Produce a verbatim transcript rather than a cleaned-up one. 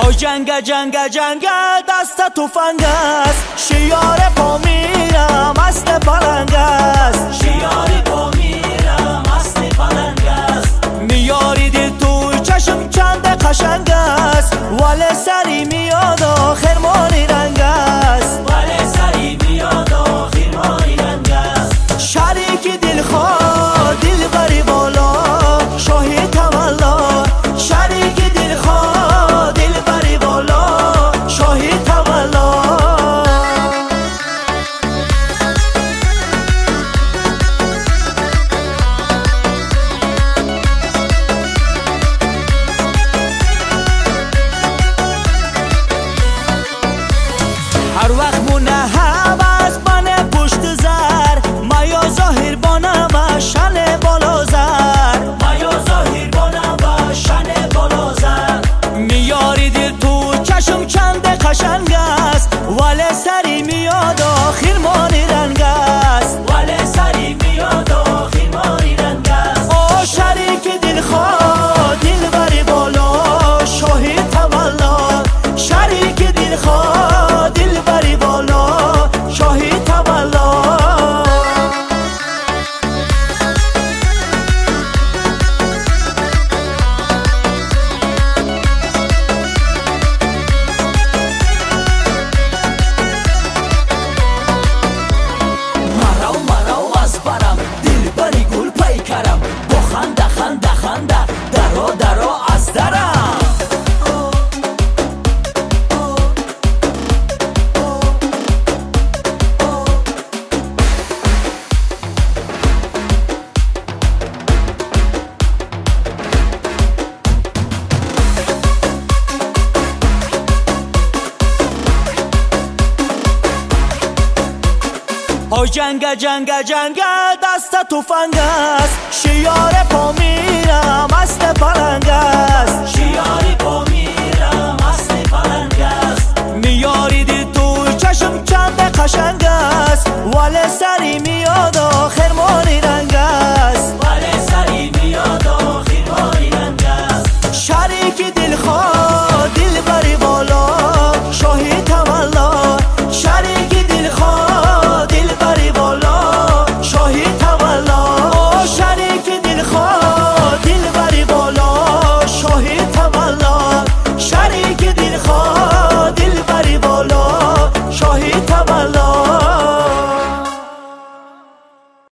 آی جنگ جنگ جنگ دست تفنگ است، شیار پا میرم مست پلنگ است، شیاری پا میرم مست پلنگ است. میاری دل توی چشم چند قشنگ است، ولی سری میاد آخر مانی رنگ است، ولی سری میاد آخر مانی رنگ است. شریک دل خواه دل بری بالا شاهی تولا، شریک دل خواه دل بری بالا شاهی تولا. هر وقت مونه هم از بانه پشت زر، مایا ظاهر بانه و شن بالا زر، مایا ظاهر بانه و شن بالا زر. میاری دل تو چشم چند قشنگ است، ولی سری میاد آخر مانی رنگ است، ولی سری میاد آخر مانی رنگ است. آ شریک دل خواه دل بری بالا شاهی تولا، شریک دل خواه دل بری بالا شاهی تولا. مرو مرو از برم دل بری گل پیکرم، با خنده خنده خنده درا درا از درم. آی جنگ جنگ جنگ دست تفنگ است، شیار پا میرم مست پلنگ است، شیاری پا